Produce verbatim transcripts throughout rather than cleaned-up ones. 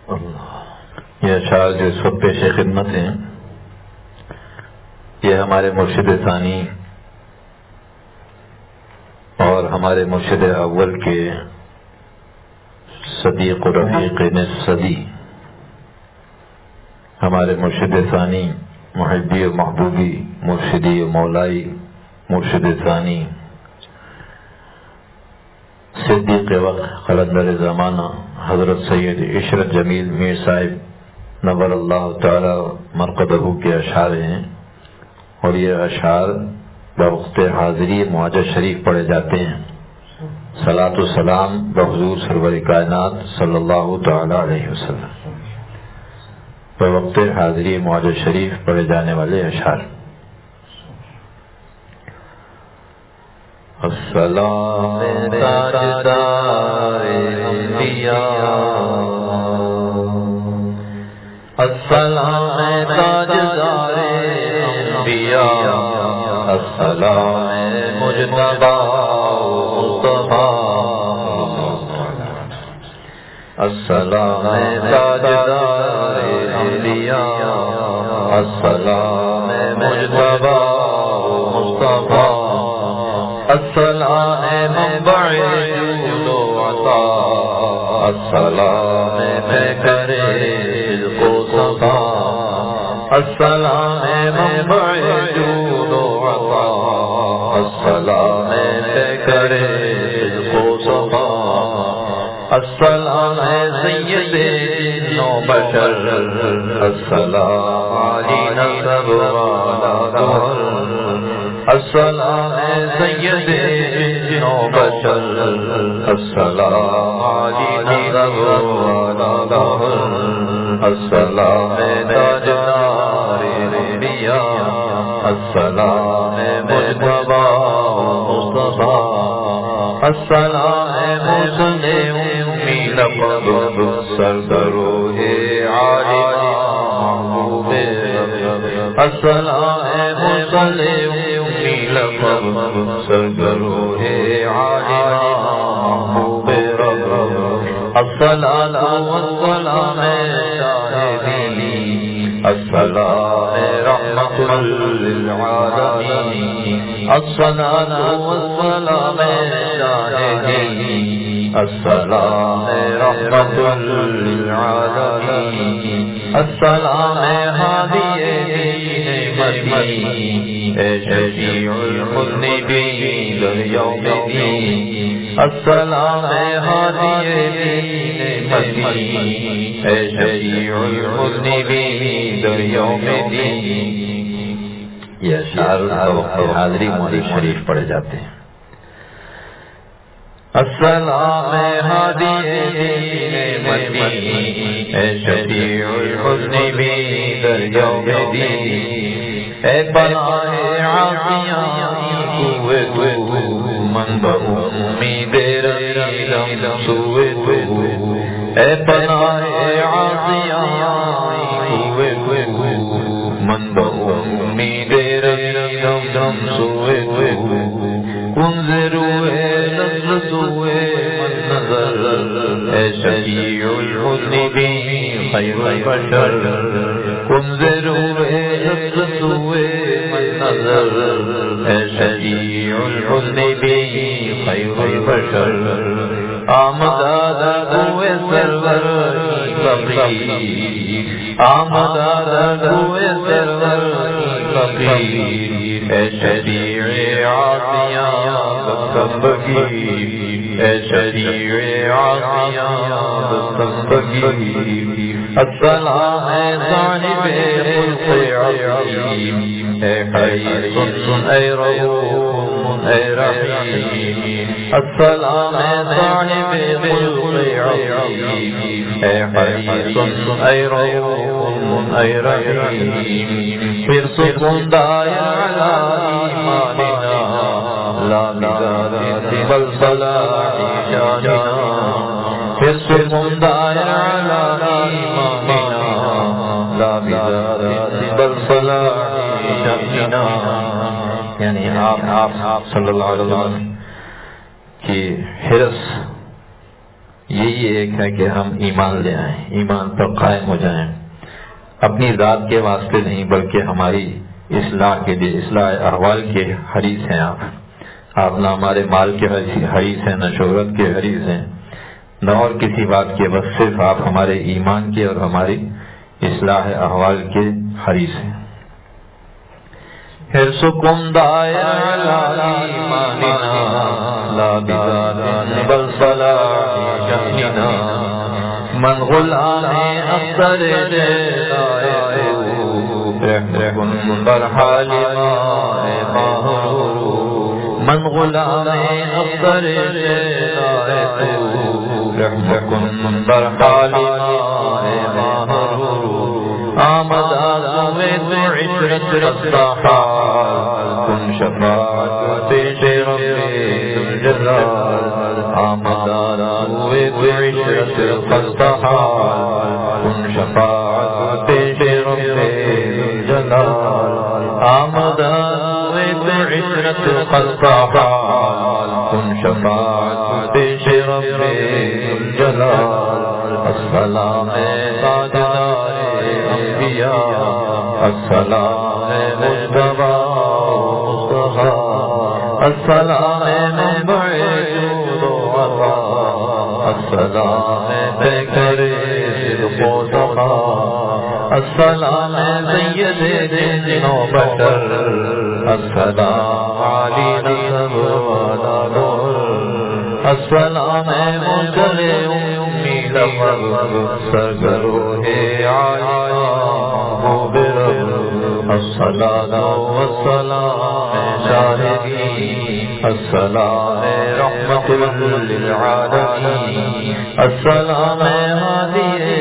یہ اشعار جو اس وقت پیش خدمت ہیں یہ ہمارے مرشد ثانی اور ہمارے مرشد اول کے صدیق و رفیق نصف صدی ہمارے مرشد ثانی محبی و محبوبی مرشدی و مولائی مرشد ثانی صدیق وقت قلندر زمانہ حضرت سید عشرت جمیل میر صاحب نور اللہ تعالی مرقدہ کے اشعار ہیں، اور یہ اشعار بوقت حاضری معاجہ شریف پڑھے جاتے ہیں۔ صلاۃ و سلام بحضور سرور کائنات صلی اللہ تعالی علیہ وسلم بوقت حاضری معاجہ شریف پڑھے جانے والے اشعار۔ السلام تاجدار انبیاء، السلام تاجدار انبیاء، السلام مجتبی مصطفیٰ، السلام تاجدار انبیاء، السلام مجتبی مصطفیٰ، السلام منبع جود و عطا، السلام پیکر رزق و صفا، السلام منبع جود و عطا، السلام پیکر رزق و صفا، السلام سید جن و بشر، السلام علی نسب والا گوہر، السلام سید جن و بشر، السلام علی نسب والا گوہر، السلام تاجدار انبیاء، السلام مجتبی مصطفیٰ، السلام مسلم امی لقب سردروہ عالم محبوب، السلام مسلم امی لقب سردروہ عالم محبوب، الصلاۃ والسلام شاہدی، السلام رحمت للعالمین، الصلاۃ والسلام شاہدی، السلام رحمت للعالمین، السلام ہادی دین مدین، اے شفیع المذنبین یوم الدین، السلام ہادی دین مدین، اے شفیع المذنبین یوم الدین۔ یہ اشعار وقت حاضری معاجہ شریف پڑھے جاتے ہیں۔ السلام ہادی دین مدین، اے شفیع المذنبین یوم الدین، اے پناہ عافیاں سوئے تو، منبع امید رسیدم سوئے تو، اے پناہ عافیاں سوئے تو، منبع امید رسیدم سوئے تو، کنز روئے نظر سوئے من نظر، اے شفیع المذنبین خیر البشر، کنز روئے نظر سوئے من نظر، اے شفیع المذنبین خیر البشر، آمداد ہوئے سرور کی فقیر، آمداد ہوئے سرور کی فقیر، اے شفیع عافیاں بستمبگی، اے شفیع عافیاں بستمبگی، السلام صاحب خلق عظیم، اے حریص سن اے رؤوف اے رحیم، السلام صاحب خلق عظیم، اے حریص سن اے رؤوف اے رحیم، پھر سکون دائر علی ایماننا، لا بزاد بل صلاح شاننا، پھر سکون دائر علی ایماننا، لا بزاد بل صلاح شاننا۔ یعنی آپ صلی اللہ علیہ وسلم کی حرص یہی ایک ہے کہ ہم ایمان لے آئیں، ایمان پر قائم ہو جائیں، اپنی ذات کے واسطے نہیں بلکہ ہماری اصلاح کے لیے، اصلاح احوال کے حریص ہیں آپ آپ نہ ہمارے مال کے حریص ہیں، نہ شہرت کے حریص ہیں، نہ اور کسی بات کے، بس صرف آپ ہمارے ایمان کے اور ہماری اصلاح احوال کے حریص ہیں۔ حرصکم داعی علی ایماننا لا بذات بل صلاح شأننا من غلام اختر رحم بر حال من غلام اختر رحم بر حال آمد آزمت عشرت رستحال کن شفاعت پیش رب ذوالجلال آمد آزمت عشرت رستحال کن شفاعت پیش رب ذوالجلال آمد آزمت عشرت رستحال کن شفاعت پیش رب ذوالجلال السلام تاجدار السلام مجتبی مصطفی السلام مبعوث وفا السلام بکر صدق و صفا السلام سید جن و بشر السلام علی نسب و نور السلام منکر امی لفظ سرگروہ عالی الصلاة والسلام شاهدين السلام رحمة للعالمين السلام هادي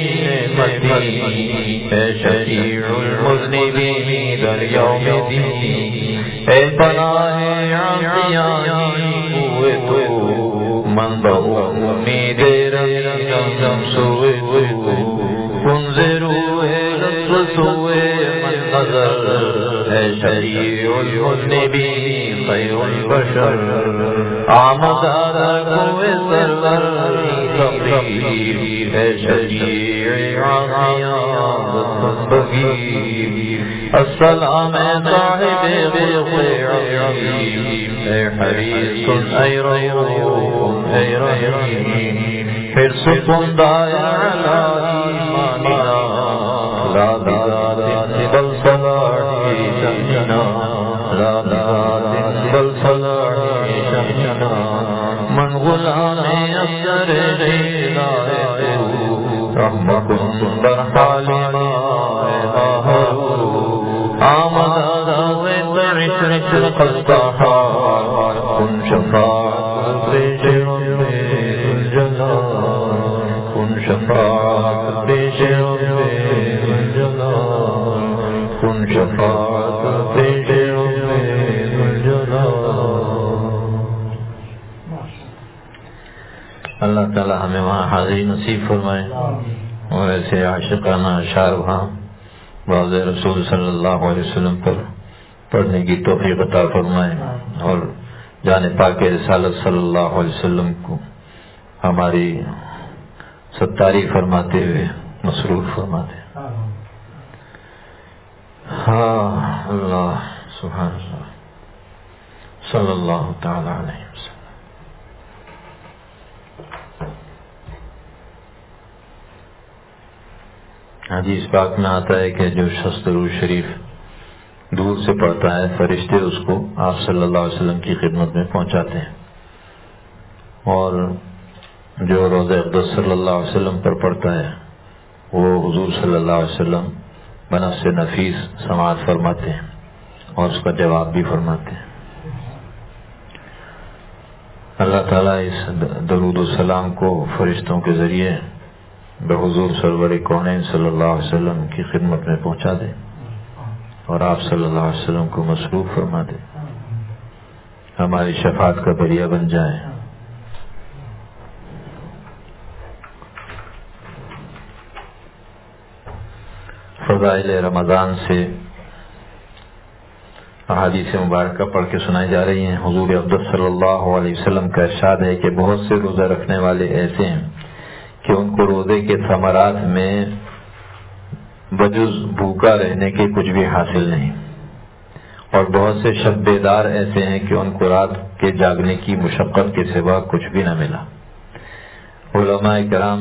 نعمتي شفيع المذنبين در يوم الدين اے پناہ عاصیانی ہوئے تو منبع امید رحم سوئے تو انظروا لطفوا من نظر اے شریع المذنبین خیر البشر آمد آدھر سرور تقریب اے شریع عاصیان بگیر السلام صاحب بغیر عظیم اے حریص اے رحیم اے رحیم حرصکم داعی علی ایماننا لا بذات بل صلاح شأننا لا بذات بل صلاح شأننا من غلام اختر ہدایت رحمکم بر حال ما آمد آزمت عشرت قصدحال کن شفاعت پیش رب ذوالجلال کن شفاعت پیش رب ذوالجلال کن شفاعت پیش رب ذوالجلال۔ اللہ تعالی ہمیں وہاں حاضری نصیب فرمائے اور ایسے عاشقانہ اشعار وہاں بعض رسول صلی اللہ علیہ وسلم پر پڑھنے کی توفیق عطا فرمائے اور جان پاک رسالت صلی اللہ علیہ وسلم کو ہماری ستاری فرماتے ہوئے مسرور فرماتے۔ ہاں اللہ سبحان اللہ صلی اللہ تعالی علیہ وسلم۔ حدیث پاک میں آتا ہے کہ جو شخص درود شریف دور سے پڑھتا ہے فرشتے اس کو آپ صلی اللہ علیہ وسلم کی خدمت میں پہنچاتے ہیں، اور جو روضہ اقدس صلی اللہ علیہ وسلم پر پڑھتا ہے وہ حضور صلی اللہ علیہ وسلم بنفس نفیس سماعت فرماتے ہیں اور اس کا جواب بھی فرماتے ہیں۔ اللہ تعالیٰ اس درود السلام کو فرشتوں کے ذریعے بحضور سرور کونین صلی اللہ علیہ وسلم کی خدمت میں پہنچا دے اور آپ صلی اللہ علیہ وسلم کو مصروف فرما دے، ہماری شفاعت کا ذریعہ بن جائے۔ فضائل رمضان سے احادیث مبارکہ پڑھ کے سنائی جا رہی ہیں۔ حضور اقدس صلی اللہ علیہ وسلم کا ارشاد ہے کہ بہت سے روزہ رکھنے والے ایسے ہیں کہ ان کو روزے کے ثمرات میں بجز بھوکا رہنے کے کچھ بھی حاصل نہیں، اور بہت سے شب بیدار ایسے ہیں کہ ان کو رات کے جاگنے کی مشقت کے سوا کچھ بھی نہ ملا۔ علماء کرام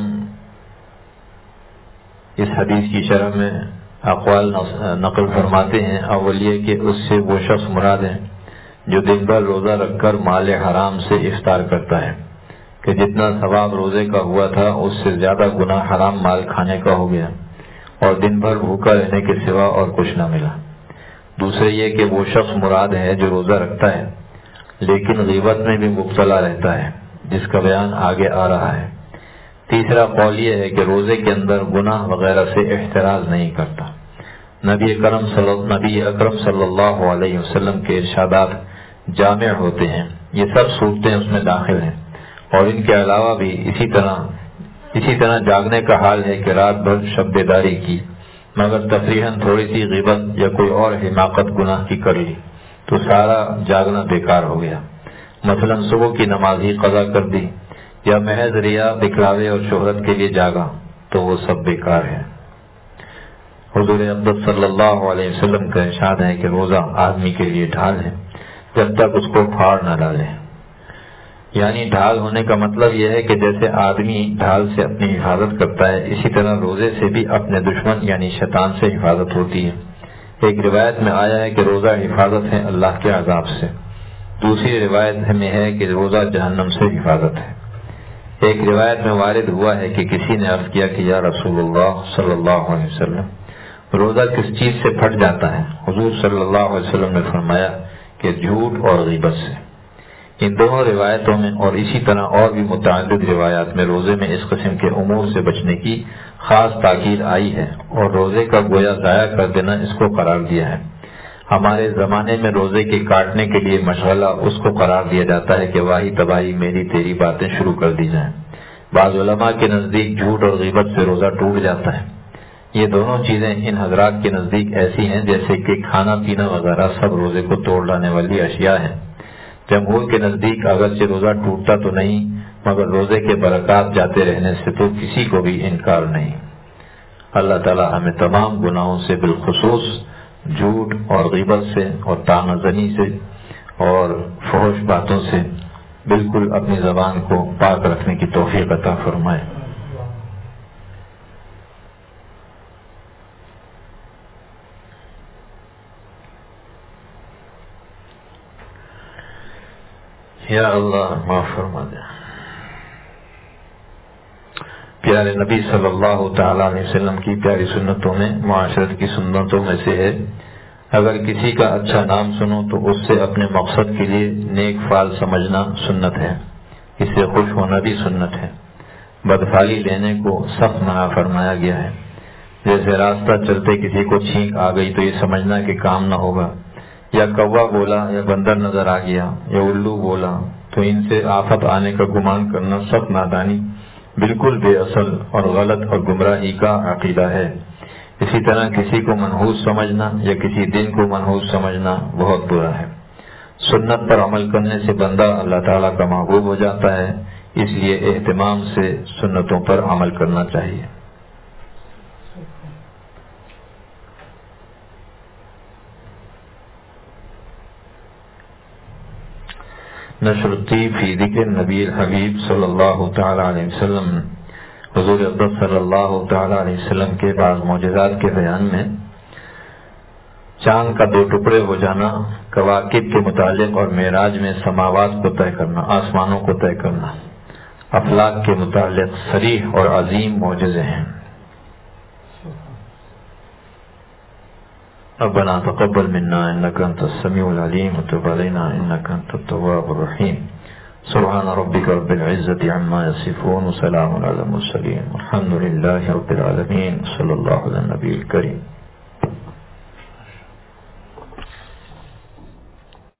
اس حدیث کی شرح میں اقوال نقل فرماتے ہیں۔ اول یہ کہ اس سے وہ شخص مراد ہے جو دن بھر روزہ رکھ کر مال حرام سے افطار کرتا ہے کہ جتنا ثواب روزے کا ہوا تھا اس سے زیادہ گناہ حرام مال کھانے کا ہو گیا، اور دن بھر بھوکا رہنے کے سوا اور کچھ نہ ملا۔ دوسرے یہ کہ وہ شخص مراد ہے جو روزہ رکھتا ہے لیکن غیبت میں بھی مبتلا رہتا ہے، جس کا بیان آگے آ رہا ہے۔ تیسرا قول یہ ہے کہ روزے کے اندر گناہ وغیرہ سے احتراز نہیں کرتا۔ نبی اکرم صلی نبی اکرم صلی اللہ علیہ وسلم کے ارشادات جامع ہوتے ہیں، یہ سب صورتیں اس میں داخل ہیں، اور ان کے علاوہ بھی اسی طرح اسی طرح جاگنے کا حال ہے کہ رات بھر شب بیداری کی مگر تفریحاً تھوڑی سی غیبت یا کوئی اور حماقت گناہ کی کر لی تو سارا جاگنا بیکار ہو گیا۔ مثلا صبح کی نماز ہی قضا کر دی یا محض ریا، دکھلاوے اور شہرت کے لیے جاگا تو وہ سب بیکار ہے۔ حضور اقدس صلی اللہ علیہ وسلم کا ارشاد ہے کہ روزہ آدمی کے لیے ڈھال ہے جب تک اس کو پھاڑ نہ ڈالے۔ یعنی ڈھال ہونے کا مطلب یہ ہے کہ جیسے آدمی ڈھال سے اپنی حفاظت کرتا ہے، اسی طرح روزے سے بھی اپنے دشمن یعنی شیطان سے حفاظت ہوتی ہے۔ ایک روایت میں آیا ہے کہ روزہ حفاظت ہے اللہ کے عذاب سے، دوسری روایت میں ہے کہ روزہ جہنم سے حفاظت ہے۔ ایک روایت میں وارد ہوا ہے کہ کسی نے عرض کیا کہ یا رسول اللہ صلی اللہ علیہ وسلم، روزہ کس چیز سے پھٹ جاتا ہے؟ حضور صلی اللہ علیہ وسلم نے فرمایا کہ جھوٹ اور غیبت سے۔ ان دونوں روایتوں میں اور اسی طرح اور بھی متعدد روایات میں روزے میں اس قسم کے امور سے بچنے کی خاص تاکید آئی ہے، اور روزے کا گویا ضائع کر دینا اس کو قرار دیا ہے۔ ہمارے زمانے میں روزے کے کاٹنے کے لیے مشغلہ اس کو قرار دیا جاتا ہے کہ واہی تباہی میری تیری باتیں شروع کر دی جائیں۔ بعض علماء کے نزدیک جھوٹ اور غیبت سے روزہ ٹوٹ جاتا ہے۔ یہ دونوں چیزیں ان حضرات کے نزدیک ایسی ہیں جیسے کہ کھانا پینا وغیرہ سب روزے کو توڑ لانے والی اشیاء ہیں۔ جمہور کے نزدیک اگرچہ روزہ ٹوٹتا تو نہیں مگر روزے کے برکات جاتے رہنے سے تو کسی کو بھی انکار نہیں۔ اللہ تعالی ہمیں تمام گناہوں سے بالخصوص جھوٹ اور غیبت سے اور طعنہ زنی سے اور فحش باتوں سے بالکل اپنی زبان کو پاک رکھنے کی توفیق عطا فرمائے۔ یا اللہ معاف فرما دے۔ پیارے نبی صلی اللہ تعالی علیہ وسلم کی پیاری سنتوں میں معاشرت کی سنتوں میں سے ہے اگر کسی کا اچھا نام سنو تو اس سے اپنے مقصد کے لیے نیک فال سمجھنا سنت ہے، اس سے خوش ہونا بھی سنت ہے۔ بدفالی لینے کو سخت منع فرمایا گیا ہے۔ جیسے راستہ چلتے کسی کو چھینک آ گئی تو یہ سمجھنا کہ کام نہ ہوگا، یا کوا بولا یا بندر نظر آ گیا یا الو بولا تو ان سے آفت آنے کا گمان کرنا سخت نادانی، بالکل بے اصل اور غلط اور گمراہی کا عقیدہ ہے۔ اسی طرح کسی کو منحوس سمجھنا یا کسی دن کو منحوس سمجھنا بہت برا ہے۔ سنت پر عمل کرنے سے بندہ اللہ تعالیٰ کا محبوب ہو جاتا ہے، اس لیے اہتمام سے سنتوں پر عمل کرنا چاہیے۔ نشر الطیب فی ذکر نبی الحبیب صلی اللہ تعالی علیہ وسلم۔ حضور اقدس صلی اللہ تعالی علیہ وسلم کے بعض معجزات کے بیان میں چاند کا دو ٹکڑے ہو جانا، کواکب کے متعلق اور معراج میں سماوات کو طے کرنا، آسمانوں کو طے کرنا، افلاک کے متعلق صریح اور عظیم معجزے ہیں۔ ربنا تقبل منا انك انت السميع العليم وتب علينا انك انت التواب الرحيم سبحان ربك رب العزة عما يصفون وسلام على المرسلين والحمد لله رب العالمين صلى الله على النبي الكريم۔